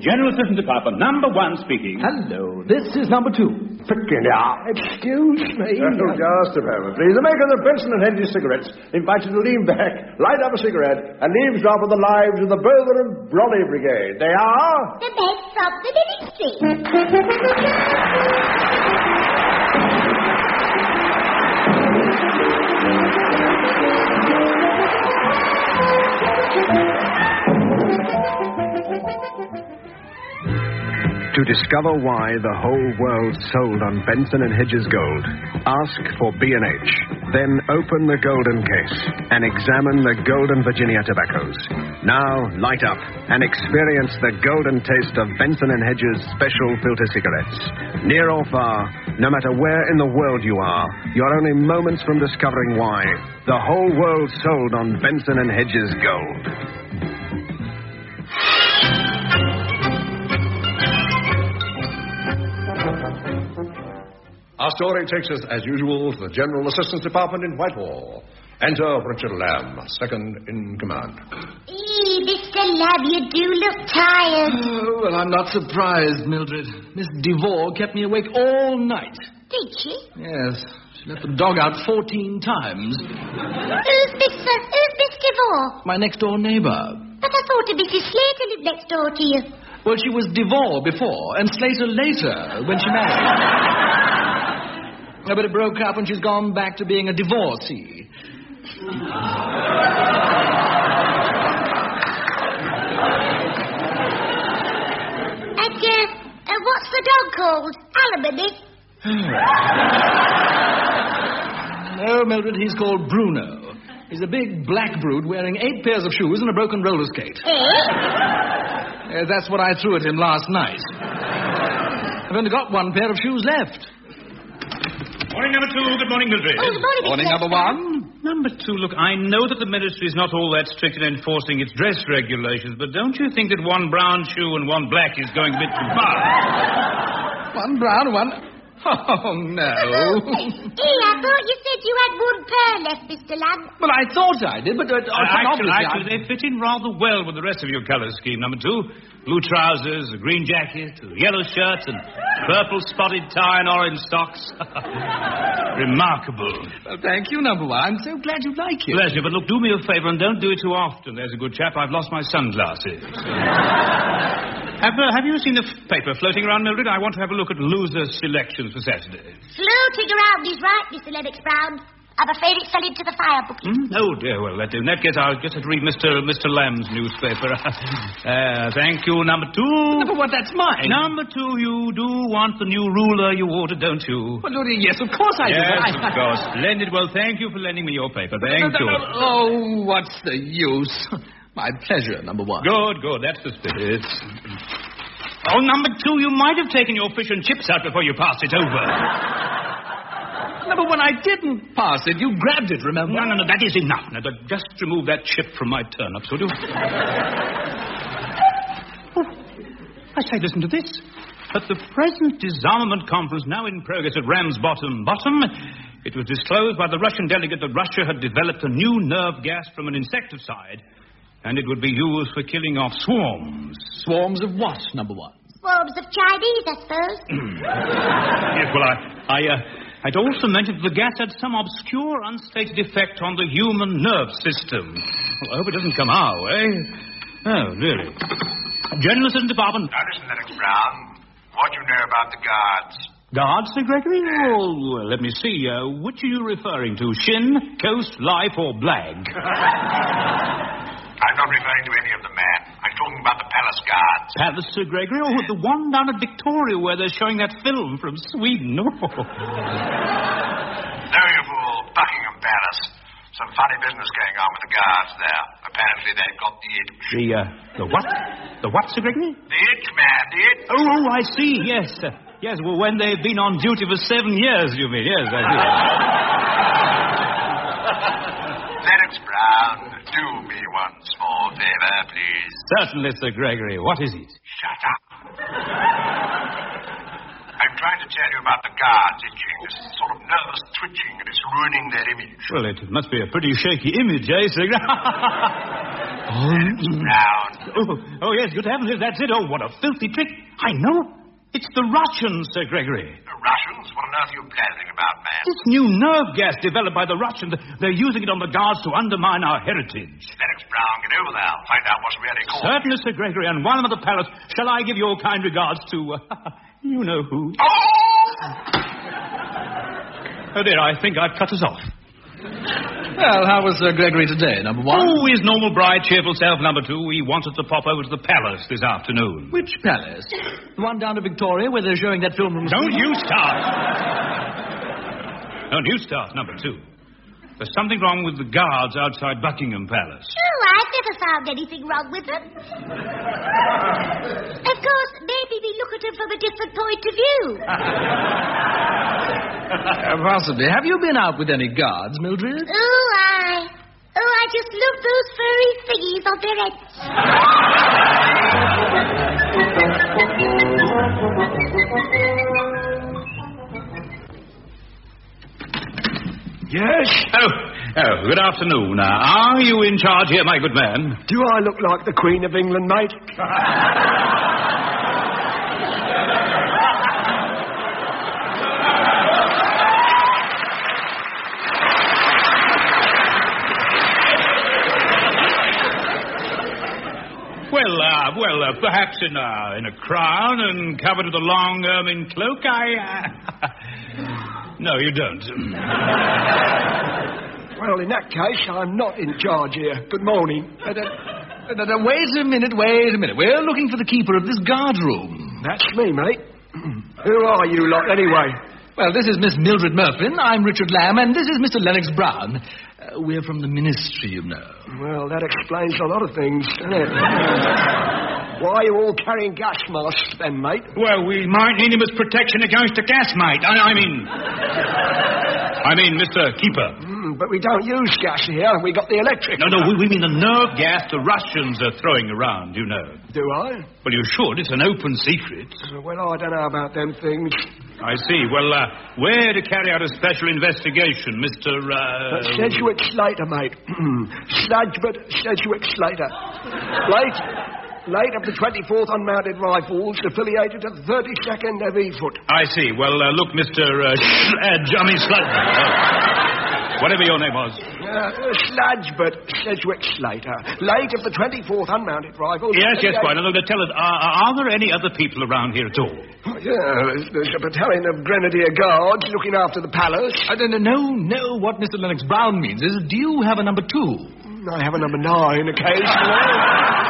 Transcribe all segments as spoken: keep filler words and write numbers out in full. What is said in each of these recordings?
General Assistant Department, number one speaking. Hello, this is number two. Excuse me. Oh, just a moment, please. The maker of the Benson and Hedges cigarettes invite you to lean back, light up a cigarette, and eavesdrop on the lives of the Burger and Brolly Brigade. They are... the best of the ministry. To discover why the whole world sold on Benson and Hedges gold, ask for B and H. Then open the golden case and examine the golden Virginia tobaccos. Now light up and experience the golden taste of Benson and Hedges special filter cigarettes. Near or far, no matter where in the world you are, you're only moments from discovering why the whole world sold on Benson and Hedges gold. Our story takes us, as usual, to the General Assistance Department in Whitehall. Enter Richard Lamb, second in command. Eee, Mister Lamb, you do look tired. Oh, well, I'm not surprised, Mildred. Miss DeVore kept me awake all night. Did she? Yes, she let the dog out fourteen times. Who's Miss, uh, who's Miss DeVore? My next-door neighbor. But I thought Missus Slater lived next door to you. Well, she was DeVore before, and Slater later, when she married. No, but it broke up and she's gone back to being a divorcee. And, uh, uh, what's the dog called? Alimony? No, Mildred, he's called Bruno. He's a big black brute wearing eight pairs of shoes and a broken roller skate. Eh? Uh, that's what I threw at him last night. I've only got one pair of shoes left. Morning, number two. Good morning, Mildred. Oh, good morning, Morning, Mister number one. Number two, look, I know that the ministry is not all that strict in enforcing its dress regulations, but don't you think that one brown shoe and one black is going a bit too far? One brown, one... Oh, no. Hey, I thought you said you had one pair left, Mister Lamb. Well, I thought I did, but... Uh, Uh, actually, obviously actually I... they fit in rather well with the rest of your colour scheme, number two. Blue trousers, a green jacket, a yellow shirt, and purple spotted tie and orange socks. Remarkable. Well, thank you, number one. I'm so glad you like it. Pleasure, but look, do me a favour and don't do it too often. There's a good chap. I've lost my sunglasses. have, uh, have you seen the f- paper floating around, Mildred? I want to have a look at loser selections for Saturday. Floating around is right, Mister Lennox Brown. I'm afraid it fell into the fire bucket. Hmm? Oh, dear. Well, that, in that case, I'll just have to read Mister Mister Lamb's newspaper. uh, thank you, number two. Number one, that's mine. Number two, you do want the new ruler you ordered, don't you? Well, Lord, yes, of course I do. Yes, I... of course. Splendid. Well, thank you for lending me your paper. Thank no, no, you. no, no. Oh, what's the use? My pleasure, number one. Good, good. That's the spirit. Oh, number two, you might have taken your fish and chips out before you passed it over. Number one, I didn't pass it. You grabbed it, remember? No, no, no, that is enough. Now, just remove that chip from my turnips, will you? Oh, I say, listen to this. At the present disarmament conference now in progress at Ramsbottom Bottom, it was disclosed by the Russian delegate that Russia had developed a new nerve gas from an insecticide, and it would be used for killing off swarms. Swarms of what, number one? Swarms of Chinese, I suppose. Yes, well, I... I uh, I'd also mentioned that the gas had some obscure, unstated effect on the human nerve system. Well, I hope it doesn't come our way. Oh, really? General Assistant Department. Now, listen, Lennox Brown. What do you know about the guards? Guards, Sir Gregory? Oh, well, let me see. Uh, which are you referring to? Shin, Coast, Life, or Blag? I'm not referring to any of them, man. I'm talking about the palace guards. Palace, Sir Gregory? Oh, the one down at Victoria where they're showing that film from Sweden. Oh. No, you fool. Buckingham Palace. Some funny business going on with the guards there. Apparently they've got the itch. The, uh, the what? The what, Sir Gregory? The itch, man, the itch. Oh, oh, I see, yes. Uh, yes, well, when they've been on duty for seven years, you mean. Yes, I see. Lennox Brown, do me one small favor, please. Certainly, Sir Gregory. What is it? Shut up. I'm trying to tell you about the guards itching. This sort of nervous twitching, and it's ruining their image. Well, it must be a pretty shaky image, eh, Sir? Brown. Oh, oh, yes, good heavens, that's it. Oh, what a filthy trick. I know. It's the Russians, Sir Gregory. The Russians? What on earth are you blathering about, man? This new nerve gas developed by the Russians. They're using it on the guards to undermine our heritage. Lennox Brown, get over there. Find out what's really causing it. Certainly, Sir Gregory, and while I'm at the palace, shall I give your kind regards to, uh, you know who? Oh! Oh, dear, I think I've cut us off. Well, how was Sir Gregory today, number one? Oh, his normal bright, cheerful self, number two. He wanted to pop over to the palace this afternoon. Which palace? The one down to Victoria where they're showing that film from... Don't you start. Don't you start, number two. There's something wrong with the guards outside Buckingham Palace. Oh, I've never found anything wrong with them. Of course, maybe we look at them from a different point of view. Uh, possibly. Have you been out with any guards, Mildred? Oh, I... Oh, I just love those furry thingies on their heads. Yes? Oh, oh, good afternoon. Uh, are you in charge here, my good man? Do I look like the Queen of England, mate? Well, uh, well, uh, perhaps in a, in a crown and covered with a long ermine cloak, I... Uh... no, you don't. Well, in that case, I'm not in charge here. Good morning. Uh, uh, uh, uh, wait a minute, wait a minute. We're looking for the keeper of this guard room. That's me, mate. Who are you lot, anyway? Well, this is Miss Mildred Murphin. I'm Richard Lamb, and this is Mister Lennox Brown. Uh, we're from the ministry, you know. Well, that explains a lot of things, doesn't it? Why are you all carrying gas masks, then, mate? Well, we might need him as protection against the gas, mate. I, I mean... I mean, Mister Keeper. Mm, but we don't use gas here. We got the electric. No, no, we, we mean the nerve gas the Russians are throwing around, you know. Do I? Well, you should. It's an open secret. Uh, well, I don't know about them things. I see. Well, uh, where to carry out a special investigation, Mister Uh... Uh, Sedgwick Slater, mate. Sludgebert Sedgwick Slater. Late, late of the twenty-fourth Unmounted Rifles, affiliated to the thirty-second Heavy Foot. I see. Well, uh, look, Mister Uh, Edge, I mean, Sludge... Uh, whatever your name was. Uh, Sludgebert Sedgwick Slater. Late of the twenty-fourth Unmounted Rifles. Yes, yes, quite. Now, look, tell us, are, are there any other people around here at all? Oh, yeah, there's, there's a battalion of Grenadier Guards looking after the palace. Uh, no, no, no. What Mister Lennox Brown means is, do you have a number two? I have a number nine occasionally.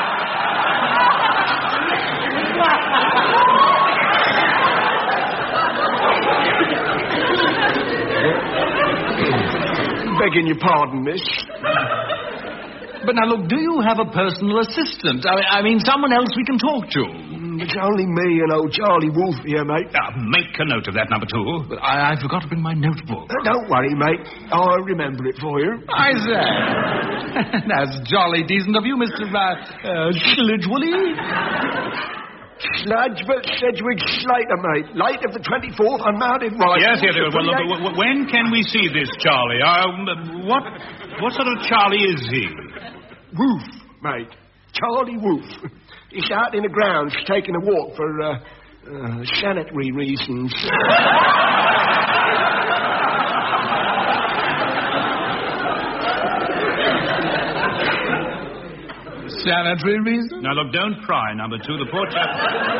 Begging your pardon, miss. But now, look, do you have a personal assistant? I, I mean, someone else we can talk to? Mm, it's only me and old Charlie Wolf here, mate. Uh, make a note of that, number two. But I, I forgot to bring my notebook. Uh, don't worry, mate. I'll remember it for you. I say. That's jolly decent of you, Mister Uh, uh, Slidgewilly. Sludgebert Sedgwick Slater, mate. Late of the twenty-fourth Unmounted Rifles. Yes, yes. Well, look, w- when can we see this Charlie? Uh, what, what sort of Charlie is he? Wolf, mate. Charlie Wolf. He's out in the grounds taking a walk for uh, uh, sanitary reasons. Sanitary reasons? Now, look, don't cry, number two. The poor chap...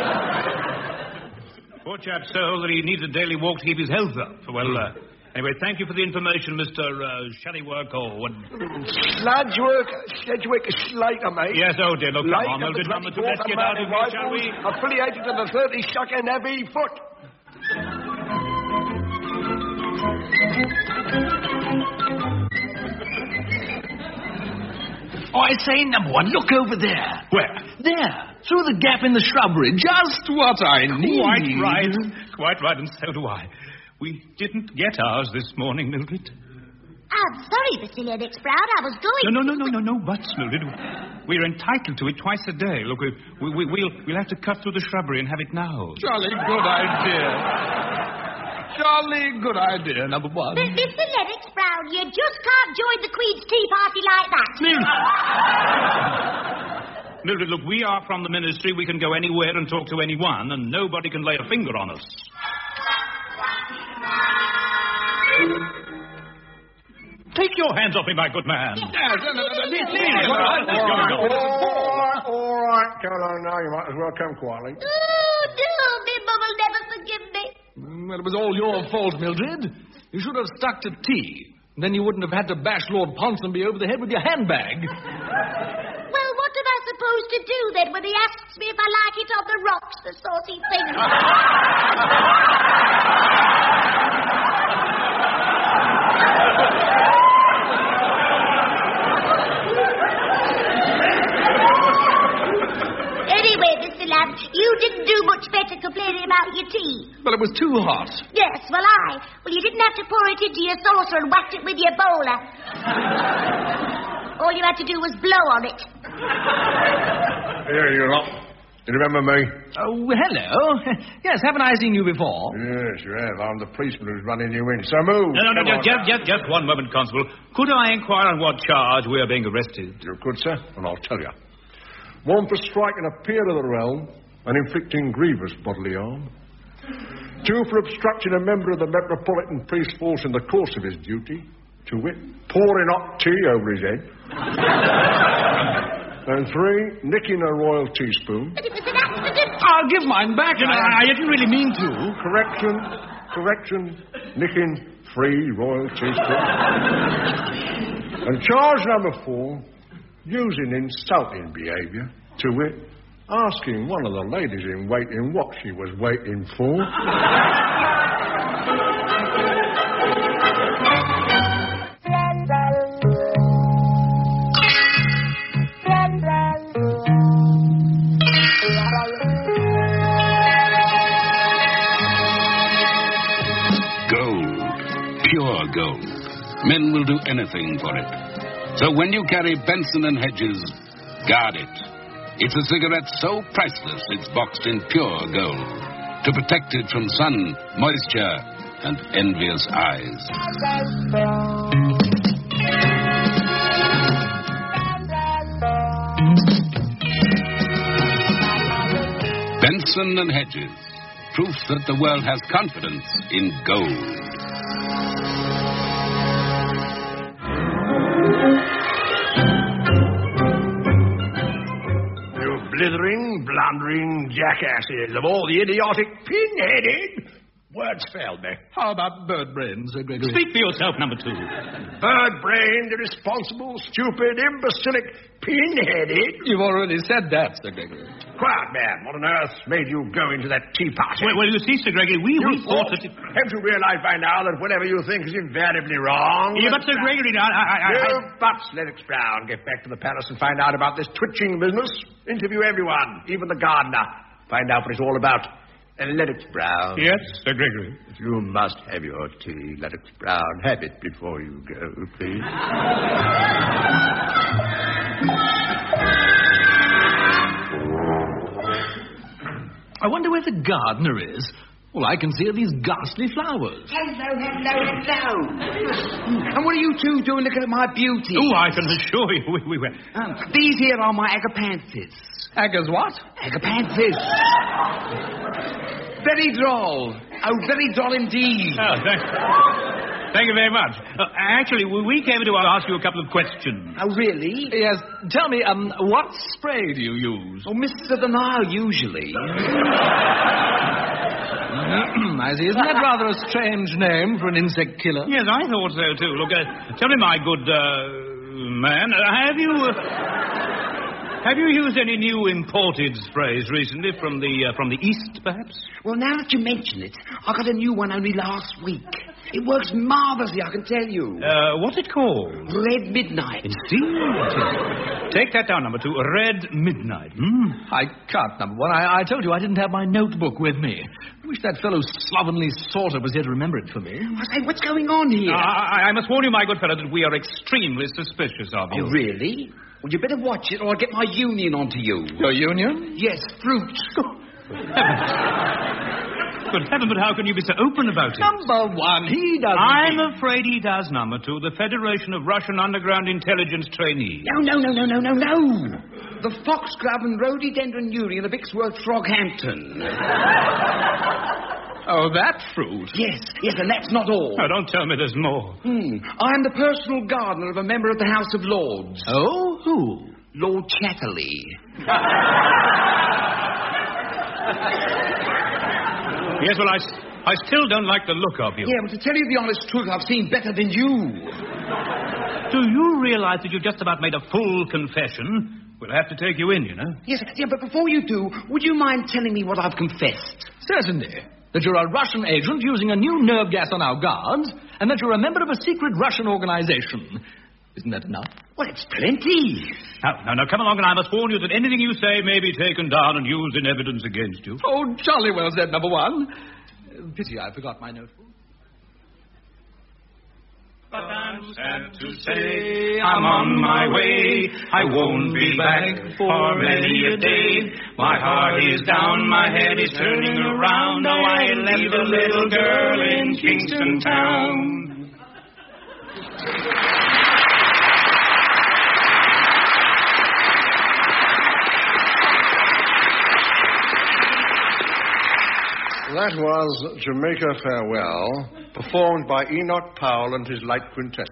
poor chap's told that he needs a daily walk to keep his health up. Well, uh, anyway, thank you for the information, Mister Uh, Shallywwork or what... Sludgework, Sedgwick Slater, mate. Yes, oh, dear, look, Late come on, of the Mildred, number two. twenty-fourth Let's get out of Unmounted here, shall we? Rifles, affiliated to the thirty-second Heavy Foot. Oh, I say, number one, look over there. Where? There, through the gap in the shrubbery. Just what I need. Quite right. Quite right, and so do I. We didn't get ours this morning, Mildred. I I'm sorry, Mister Lennox Brown. I was going... No, no, no, no, no, no buts, Mildred. We're entitled to it twice a day. Look, we, we, we'll, we'll have to cut through the shrubbery and have it now. Jolly good idea. Jolly good idea, number one. But, Mister Lennox Brown, you just can't join the Queen's Tea Party like that. Mildred! Mildred, look, we are from the ministry. We can go anywhere and talk to anyone, and nobody can lay a finger on us. Take your hands off me, my good man. All right, all right, Caroline, now you might as well come quietly. Oh, no, me mum will never forgive me. Well, it was all your fault, Mildred. You should have stuck to tea. Then you wouldn't have had to bash Lord Ponsonby over the head with your handbag. Well, what am I supposed to do then when he asks me if I like it on the rocks, the saucy thing? Anyway, Mister Lamb, you didn't do much better complaining about your tea. But it was too hot. Yes, well, I. Well, you didn't have to pour it into your saucer and whack it with your bowler. All you had to do was blow on it. Here you lot. You remember me? Oh, hello. Yes, haven't I seen you before? Yes, you have. I'm the policeman who's running you in. So move. No, no, no, Come just, on. just, just one moment, Constable. Could I inquire on what charge we are being arrested? You could, sir, and I'll tell you. One for striking a peer of the realm and inflicting grievous bodily harm. Two for obstructing a member of the Metropolitan Police Force in the course of his duty. To wit, pouring hot tea over his head. And three, nicking a royal teaspoon. But it was an accident. I'll give mine back. You know, I, I didn't really mean to. Correction, correction, nicking three royal teaspoons. And charge number four, using insulting behaviour. To wit, asking one of the ladies in waiting what she was waiting for. Gold. Men will do anything for it. So when you carry Benson and Hedges, guard it. It's a cigarette so priceless it's boxed in pure gold to protect it from sun, moisture, and envious eyes. Benson and Hedges, proof that the world has confidence in gold. Blithering, blundering jackasses of all the idiotic pin-headed... Words failed me. How about bird brain, Sir Gregory? Speak for yourself, number two. Bird-brained, irresponsible, stupid, imbecilic, pin-headed... You've already said that, Sir Gregory. Quiet, man. What on earth made you go into that tea party? Well, well you see, Sir Gregory, we, we thought that... It... Haven't you realised by now that whatever you think is invariably wrong? Yeah, but Sir Gregory, I... I, I no I... buts, Lennox Brown. Get back to the palace and find out about this twitching business. Interview everyone, even the gardener. Find out what it's all about. And Lennox Brown. Yes, Sir Gregory. You must have your tea, Lennox Brown. Have it before you go, please. I wonder where the gardener is. All I can see are these ghastly flowers. Hello, hello, hello. And what are you two doing looking at my beauty? Oh, I can assure you we, we were... Um, these here are my agapanthus. Agas what? Agapanthus. Very droll. Oh, very droll indeed. Oh, thank, thank you very much. Uh, actually, we, we came to ask you a couple of questions. Oh, really? Yes. Tell me, um, what spray do you use? Oh, Mister the Nile, usually. I see. Isn't that rather a strange name for an insect killer? Yes, I thought so, too. Look, uh, tell me, my good uh, man, uh, have you... Uh, have you used any new imported sprays recently from the uh, from the East, perhaps? Well, now that you mention it, I got a new one only last week. It works marvellously, I can tell you. Uh, what's it called? Red Midnight. Indeed. Take that down, number two. Red Midnight. Hmm? I can't, number one. I, I told you I didn't have my notebook with me. I wish that fellow slovenly Sorter was here to remember it for me. I say, what's going on here? Uh, I, I must warn you, my good fellow, that we are extremely suspicious of you. Oh, really? Well, you better watch it, or I'll get my union onto you. Your union? Yes, fruit. Good heaven, but how can you be so open about it? Number one, he doesn't... I'm afraid he does, number two. The Federation of Russian Underground Intelligence Trainees. No, no, no, no, no, no, no. The Foxglove and Rhododendron Uri and the Bixworth Froghampton. Oh, that fruit? Yes, yes, and that's not all. Oh, don't tell me there's more. Hmm. I'm the personal gardener of a member of the House of Lords. Oh, who? Lord Chatterley. Yes, well, I, I still don't like the look of you. Yeah, but to tell you the honest truth, I've seen better than you. Do you realize that you've just about made a full confession? We'll have to take you in, you know. Yes, yeah, but before you do, would you mind telling me what I've confessed? Certainly. That you're a Russian agent using a new nerve gas on our guards, and that you're a member of a secret Russian organization. Isn't that enough? Well, it's plenty. Now, now, now, come along, and I must warn you that anything you say may be taken down and used in evidence against you. Oh, jolly well said, number one. Uh, pity I forgot my notebook. But I'm sad to say I'm on my way. I won't be back for many a day. My heart is down, my head is turning around. Oh, I left a little girl in Kingston Town. That was Jamaica Farewell, performed by Enoch Powell and his light quintet.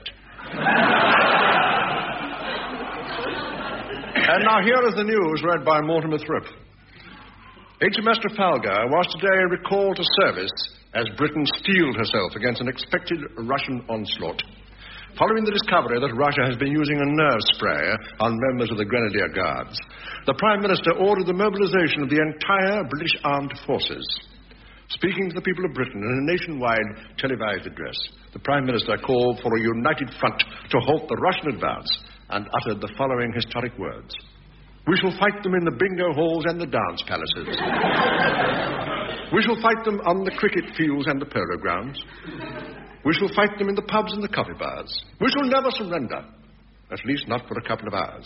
And now here is the news read by Mortimer Thripp. H M S Trafalgar was today recalled to service as Britain steeled herself against an expected Russian onslaught. Following the discovery that Russia has been using a nerve spray on members of the Grenadier Guards, the Prime Minister ordered the mobilization of the entire British armed forces. Speaking to the people of Britain in a nationwide televised address, the Prime Minister called for a united front to halt the Russian advance and uttered the following historic words. We shall fight them in the bingo halls and the dance palaces. We shall fight them on the cricket fields and the polo grounds. We shall fight them in the pubs and the coffee bars. We shall never surrender, at least not for a couple of hours.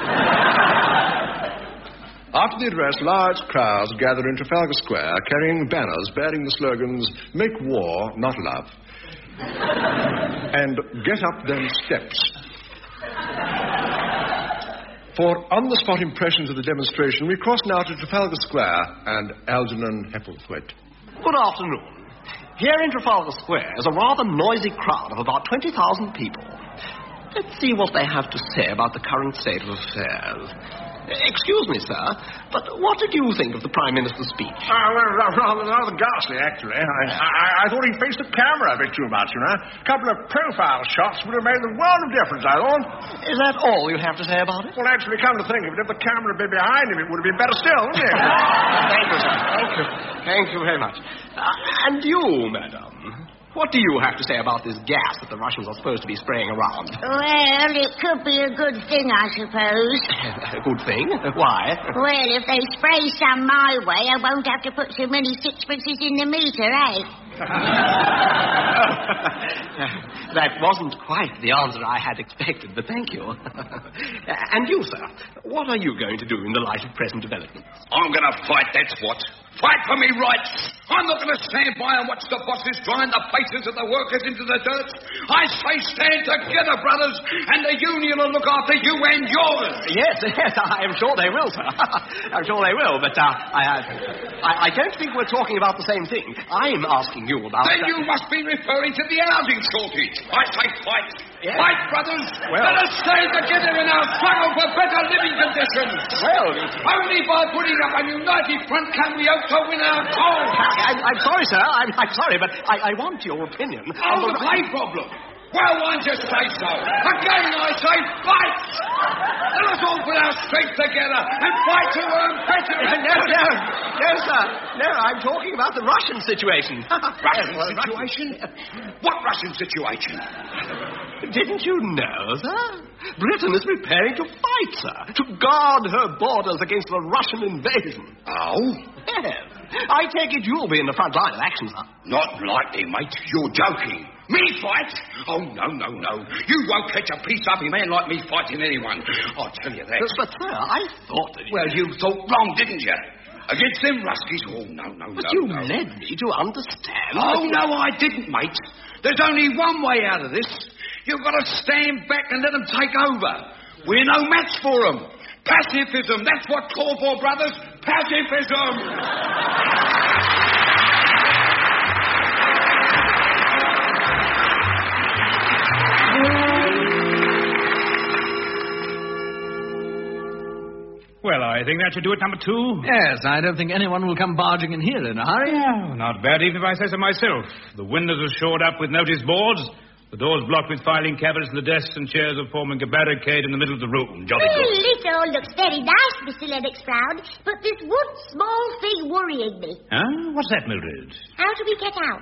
After the address, large crowds gathered in Trafalgar Square carrying banners bearing the slogans, Make War, Not Love, and Get Up Them Steps. For on-the-spot impressions of the demonstration, we cross now to Trafalgar Square and Algernon Hepplethwaite. Good afternoon. Here in Trafalgar Square is a rather noisy crowd of about twenty thousand people. Let's see what they have to say about the current state of affairs. Excuse me, sir, but what did you think of the Prime Minister's speech? Uh, rather, rather, rather ghastly, actually. I, I, I thought he faced the camera a bit too much, you know. A couple of profile shots would have made the world of difference, I thought. Is that all you have to say about it? Well, actually, come to think of it, if the camera had been behind him, it would have been better still, wouldn't it? Thank you, sir. Thank you. Thank you very much. Uh, and you, madam, what do you have to say about this gas that the Russians are supposed to be spraying around? Well, it could be a good thing, I suppose. A good thing? Why? Well, if they spray some my way, I won't have to put so many sixpences in the meter, eh? That wasn't quite the answer I had expected, but thank you. And you, sir, what are you going to do in the light of present developments? I'm going to fight, that's what. Fight for me rights. I'm not going to stand by and watch the bosses grind the faces of the workers into the dirt. I say stand together, brothers, and the union will look after you and yours. Yes, yes, I'm sure they will, sir. I'm sure they will, but uh, I, I, I don't think we're talking about the same thing. I'm asking you about... Then uh, you must be referring to the housing shortage. I say fight. Yes. Fight, brothers. Well- Let us stand together in our struggle for better living conditions. Well... Only by putting up a united front can we hope to win our cause. I, I'm, I'm sorry, sir. I'm, I'm sorry, but I, I want your opinion. Oh, the pay problem. Well, why don't you say so? Again, I say fight. Let us all put our strength together and fight to earn better. No, no. No, sir. No, I'm talking about the Russian situation. Russian situation? What Russian situation? Didn't you know, sir? Britain is preparing to fight, sir. To guard her borders against the Russian invasion. Oh? Yes. I take it you'll be in the front line of action, sir. Not likely, mate. You're joking. Me fight? Oh, no, no, no. You won't catch a peace-loving man like me fighting anyone. I'll tell you that. But, but sir, I thought that... Well, you thought wrong, didn't you? Against them Ruskies? Oh, no, no, but no, you no. led me to understand... Oh, that... no, I didn't, mate. There's only one way out of this. You've got to stand back and let them take over. We're no match for them. Pacifism, that's what call for, brothers. Pacifism! Well, I think that should do it, number two. Yes, I don't think anyone will come barging in here in a hurry. Oh, not bad, even if I say so myself. The windows are shored up with notice boards. The doors blocked with filing cabinets, and the desks and chairs are forming a barricade in the middle of the room. Jolly Well, good. it all looks very nice, Mister Lennox Brown, but there's one small thing worrying me. Huh? What's that, Mildred? How do we get out?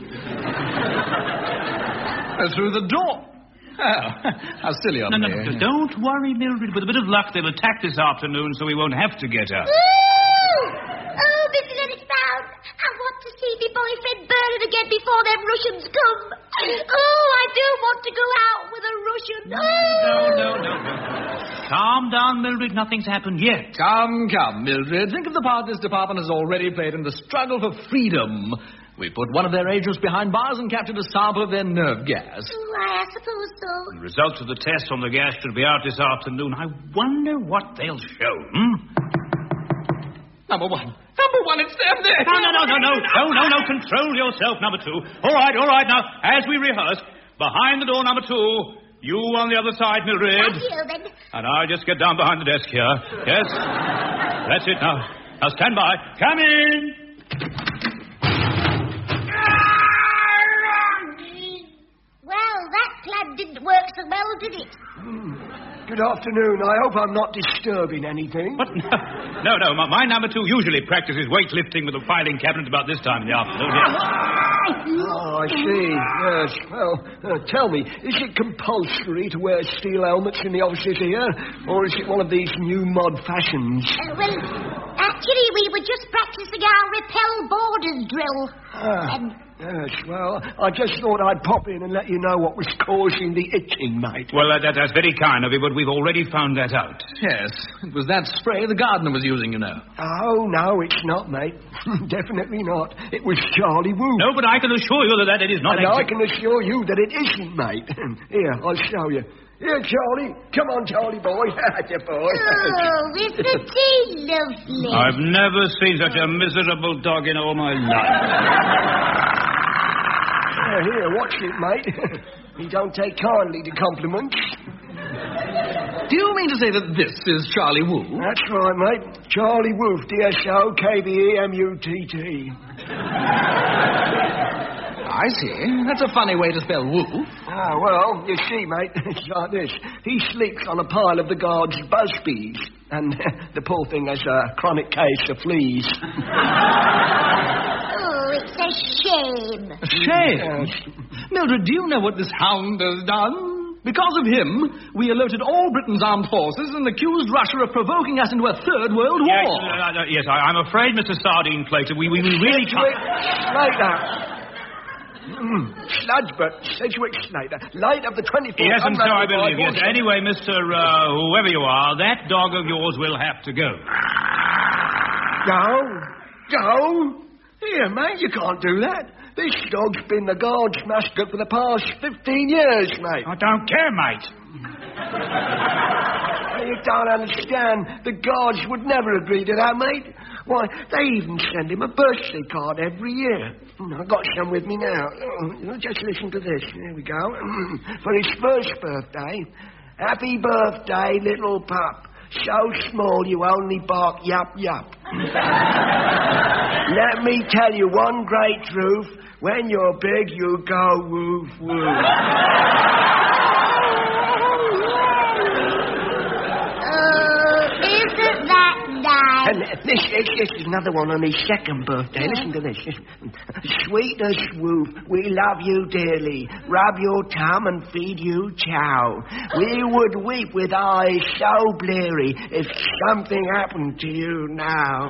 Uh, through the door. Oh, how silly of No, me. no, no, don't worry, Mildred. With a bit of luck, they'll attack this afternoon, so we won't have to get out. Ooh! Oh, Mister Lennox Brown, I want to see my boyfriend Bernard again before them Russians come. Oh, I do want to go out with a Russian. Oh. No, no, no, no. Calm down, Mildred. Nothing's happened yet. Come, come, Mildred. Think of the part this department has already played in the struggle for freedom. We put one of their agents behind bars and captured a sample of their nerve gas. Why, I suppose so. The results of the test on the gas should be out this afternoon. I wonder what they'll show, hmm? Number one. Number one, it's them there. No, no, no, no, no. No, no, no. Control yourself, number two. All right, all right. Now, as we rehearse, behind the door, number two, you on the other side, Mildred. Right here, then. And I'll just get down behind the desk here. Yes? That's it now. Now, stand by. Come in. Well, that plan didn't work so well, did it? Good afternoon. I hope I'm not disturbing anything. What? No, no, no. My, my number two usually practices weightlifting with a filing cabinet about this time in the afternoon. Yes. Oh, I see. Yes. Well, uh, tell me, is it compulsory to wear steel helmets in the offices here? Or is it one of these new mod fashions? Uh, well, actually, we were just practicing our repel borders drill. Ah, Um, yes, well, I just thought I'd pop in and let you know what was causing the itching, mate. Well, uh, that, that's very kind of you, but we've already found that out. Yes, it was that spray the gardener was using, you know. Oh, no, it's not, mate. Definitely not. It was Charlie Woo. No, but I can assure you that, that it is not... And I exa- can assure you that it isn't, mate. Here, I'll show you. Here, Charlie. Come on, Charlie boy. Your boy. oh, Mister T, lovely. I've never seen such a miserable dog in all my life. Uh, here, watch it, mate. He don't take kindly to compliments. Do you mean to say that this is Charlie Woo? That's right, mate. Charlie Woof, D S O K B E M U T T. I see. That's a funny way to spell woo. Ah, well, you see, mate, it's like this. He sleeps on a pile of the guard's busbees, and the poor thing has a chronic case of fleas. Oh, it's a shame. A shame? Yes. Mildred, do you know what this hound has done? Because of him, we alerted all Britain's armed forces and accused Russia of provoking us into a third world war. Yes, uh, uh, yes I, I'm afraid, Mister Sardine Plater, we, we, we really Sedgwick can't... Slater. Mm, Sludgebert, Sedgwick Slater, light of the twenty-fourth. Yes, and so I believe, yes. Anyway, Mister Uh, whoever you are, that dog of yours will have to go. Go? Go? Here, mate, you can't do that. This dog's been the guard's mascot for the past fifteen years, mate. I don't care, mate. You don't understand. The guards would never agree to that, mate. Why, they even send him a birthday card every year. I've got some with me now. Oh, just listen to this. Here we go. For his first birthday, happy birthday, little pup. So small you only bark yup yup. Let me tell you one great truth. When you're big, you go woof woof. Oh, isn't that nice? Bye. And uh, this, this, this is another one on his second birthday. Listen to this. Sweetest Woof, we love you dearly. Rub your tum and feed you chow. We would weep with eyes so bleary if something happened to you now.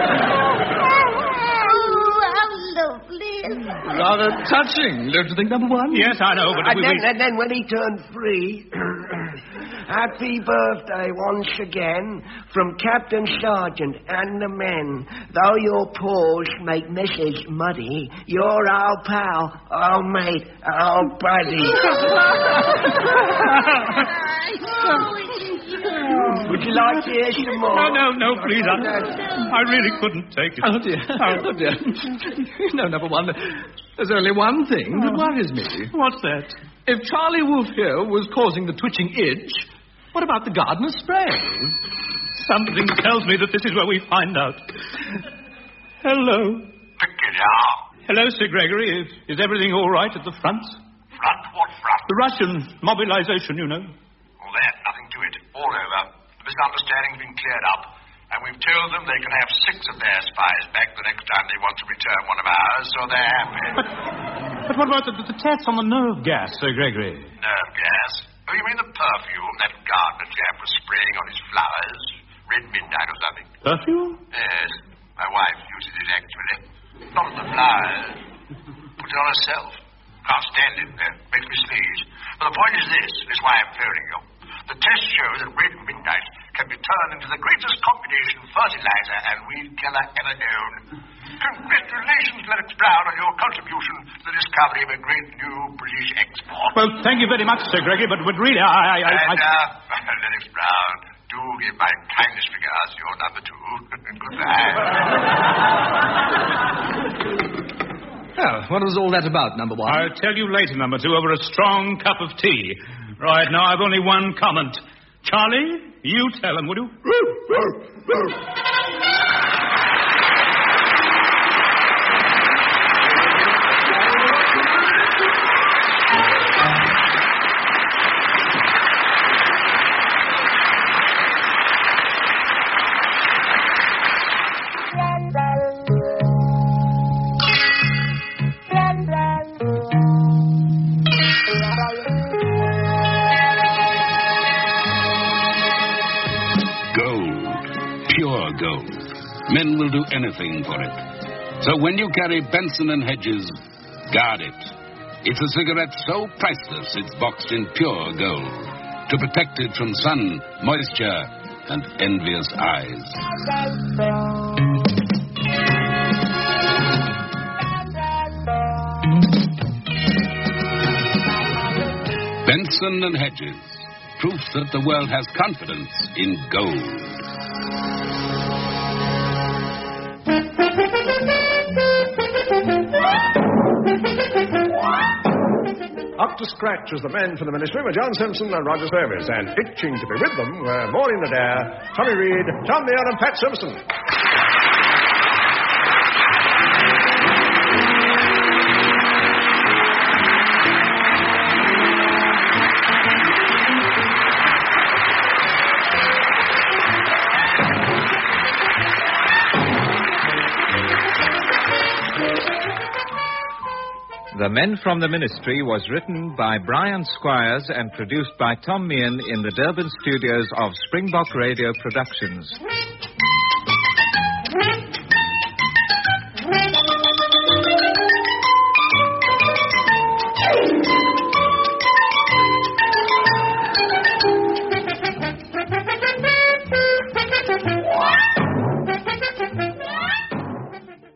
Lovely. Rather touching, don't you think, number one? Yes, I know, but And we... then, we... and then when he turned three, happy birthday once again from Captain Sergeant and the men. Though your paws make Missus muddy, you're our pal, our mate, our buddy. Would you like to hear some more? No, no, no, please. I, I really couldn't take it. Oh, dear. Oh, dear. No, number one, there's only one thing that worries me. What's that? If Charlie Wolf here was causing the twitching itch, what about the gardener's spray? Something tells me that this is where we find out. Hello. Hello, Sir Gregory. Is, is everything all right at the front? Front? What front? The Russian mobilization, you know. All that, nothing to it. All over. The misunderstanding's been cleared up. And we've told them they can have six of their spies back the next time they want to return one of ours, so they're happy. But, but what about the, the tests on the nerve gas, Sir Gregory? Nerve gas? Oh, you mean the perfume that gardener chap was spraying on his flowers? Red midnight or something. Perfume? Yes. My wife uses it, actually. Not on the flowers. Put it on herself. Can't stand it. Uh, makes me sneeze. But the point is this. This is why I'm phoning you. The test shows that red midnight can be turned into the greatest combination fertilizer and weed killer ever known. Congratulations, Lennox Brown, on your contribution to the discovery of a great new British export. Well, thank you very much, Sir Gregory, but, but really, I... I, I and, I... uh, Lennox Brown, do give my kindest regards to your number two. Goodbye. Well, what was all that about, number one? I'll tell you later, number two, over a strong cup of tea. Right now, I've only one comment. Charlie, you tell him, would you? Men will do anything for it. So when you carry Benson and Hedges, guard it. It's a cigarette so priceless it's boxed in pure gold to protect it from sun, moisture, and envious eyes. Benson and Hedges, proof that the world has confidence in gold. Up to scratch as the men from the ministry were John Simpson and Roger Service, and itching to be with them were Maureen Adair, Tommy Reed, Tom Meehan, and Pat Simpson. The Men from the Ministry was written by Brian Squires and produced by Tom Meehan in the Durban studios of Springbok Radio Productions.